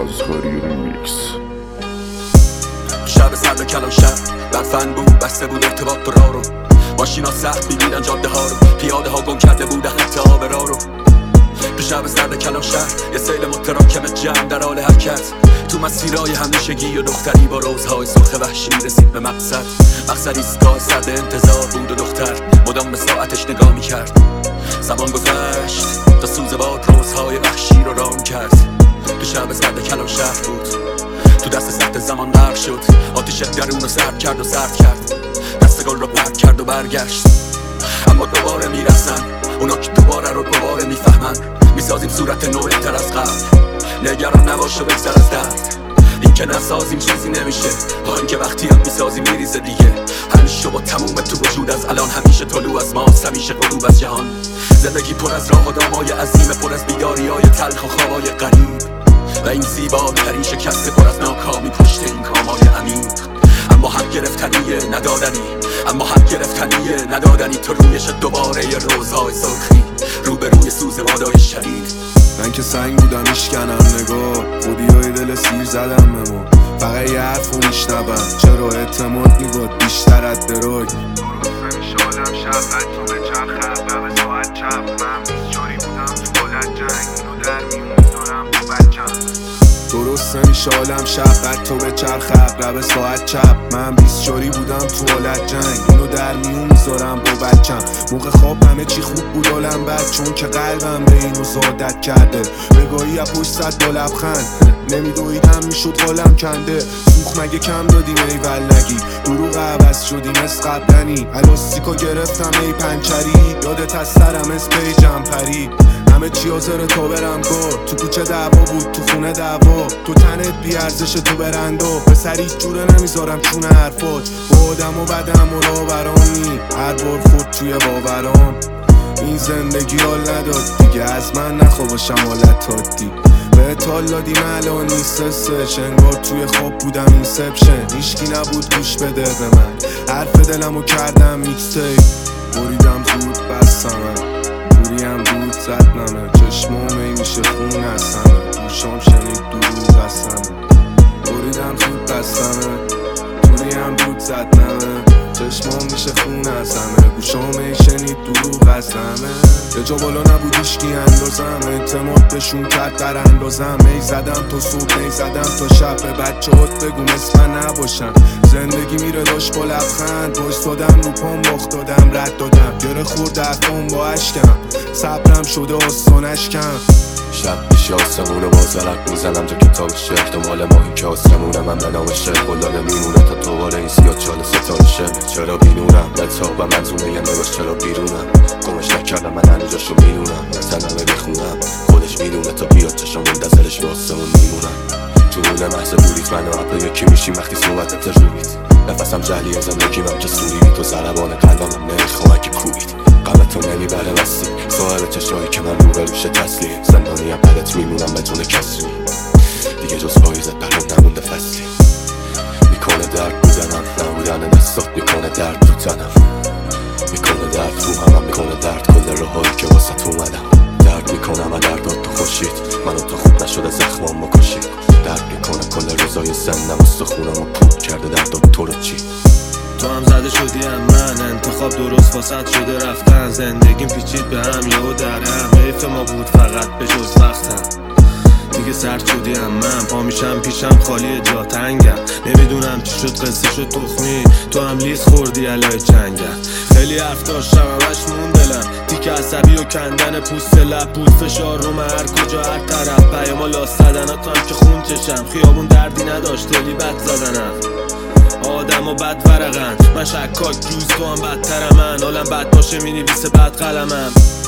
رازخاری ریمیکس. شب سرد کلان شب برفن بود، بسته بود ارتباط راه رو. ماشینا سخت می‌بینن جاده ها رو، پیاده ها گم کرده بودن خط آب راه رو. تو شب سرد کلان شهر یه سیل متراکم جمع در حال حرکت، تو مسیرهای همیشگی و دختری با روزهای سرخ وحشی رسید به مقصد. مقصد ایستگاه سرد انتظار بود و دختر مدام به ساعتش نگاه میکرد. زمان گذشت تا سوز باد روزهای وحشی رو رام کرد. تو شب سرد کلان شهر بود، تو دست سخت زمان غرق شد. آتیش درون رو سرد کرد و سرد کرد، دست گل رو پرد کرد و برگشت. اما دوباره میرسن اونا که دوباره رو دوباره میفهمن. میسازیم صورت نوعی تر از قبل، نگران نباش و بگذر از درد. این که نسازیم چیزی نمیشه، ها این که وقتی هم میسازیم میریزه دیگه. همیشه با تموم تو وجود از الان، همیشه طلوع از ماست، همیشه غروب از جهان. زندگی پر از راه و دامای عظیم، پر از بیداری های تلخ و خوابای غریب. و این زیباترین شکست پر از ناکامی پشت این کامای عمیق. اما هم گرفتنیه ندادنی، اما هم گرفتنیه ندادنی. تو رویش دوباره ی روزهای سرخی، روبروی سوز بادای شدید. من که سنگ بودم میشکنم نگاه، خودیای دل سیر زدم به ما. فقط یه حرف رو میشنبم، چرا اعتماد میگاد بیشتر از دروگ. درست همیشه آدم شب حتی به چرخ قبل ساعت چپ. من بیسجاری بودم تو بلد جنگ، اینو در میون میذارم تو بچم. درست نمیشه عالم شب بعد تو به چرخ اقرب ساعت چپ. من 24 بودم تو حالت جنگ، اینو در میون میذارم با بچم. موقع خواب همه چی خوب بود حالم بد، چون که قلبم به اینو زادت کرده. بگاهی از پشت صد با لبخند، نمیدویدم میشد حالم کنده. سوخ مگه کم دادیم ای ولگی، دروغ عوض شدیم از قبلنی. الاستیکو گرفتم ای پنچری، یادت از سرم از پیجم پری. همه چی حاضر تا برم گل، تو کوچه دعوا بود تو خونه دعوا. تو تنت بی ارزش تو برندو، به سری جوره نمیذارم چون حرفات. با آدم و بدم و راورانی، هر بار خود توی باورام. این زندگی حال نداد دیگه، از من نخوا باشم حالت عادی. به تال دادیم الان نیست سش، انگار توی خواب بودم اینسپشن. هیچکی نبود گوش بده به من، حرف دلمو کردم میکستیپ. بریدم زود بستمه، پوریم دود زد نمه. چشمام ای میشه خون از همه، گوشام شنید دروغ از همه. بریدم زود بستمه، پوریم دود زد نمه. چشمام میشه خون از همه، گوشام ای شنید دروغ از همه. یه جا بالا نبود ایشکی اندازم، اعتماد بهشون کرد در اندازم. ای زدم تا صبح، ای زدم تا شب، به بچه‌هات بگو مثل من نباشن. زندگی میره داشت با لبخند، وایستادم رو پام باخت دادم رد دادم. گره خورد حرفام با اشکم، صبرم شده آستانش کم. شب میشه آسمونه باز عرق میزنم تو کتاب شعر. تو مال ما این که آسمونه، من به نام شعر قلاده میمونه تا دوباره این سیاد چال ستاره شه. چرا بینونم بتابم منظونه یه نگاش، چرا بیرونم گمش نکردم من هنو جاشو میدونم. نتنمه بیخونم خودش میدونه تا بیاد چشم منتظرش به آسمون میمونم. جنون محض بودید من و عبر یکی میشیم وقتی صحبتت روید. نفسم جهلی از زندگیم هم جسوری بی تو ضربان قلبم هم نمیخوام اگه کوبید. غم تو نمیبره وستی، صاحب چشایی که من روبروشه تسلیم. زندانی هم بدت میمونم بدون کسری، دیگه جز پاییزت برام نمونده فصلی. میکنه درد بودنم، نبودن دستات میکنه درد تو تنم. میکنه درد تو همم، میکنه درد کل راهایی که واسه اومدم. درد میکنم از دردات تو خوشید، منو تا خوب نشده زخمام بکشید. درد میکنه کل روزای سنم، استخونم و پود کرده دردات تو رو چی. تو هم زده شدی هم من، انتخاب درست واسط شده رفتن. زندگیم پیچید به هم یهو در هم، حیف ما بود فقط به جز وقتم. دیگه سرد شدی هم من، پا میشم پیشم خالی جا تنگم. نمیدونم چی شد قصه شد تخمی، تو هم لیز خوردی علای جنگم. خیلی حرف داشتم همش مون دلم، تیک عصبی و کندن پوست لب بود. فشار رو هر کجا هر طرف، پیاما لاس زدناتم که خون چشم. خیابون دردی نداشت دلی بد زدنم، آدم و بد ورقن. من شکاک جوز تو هم بدترم، من حالم بد باشه مینویسه بد قلمم.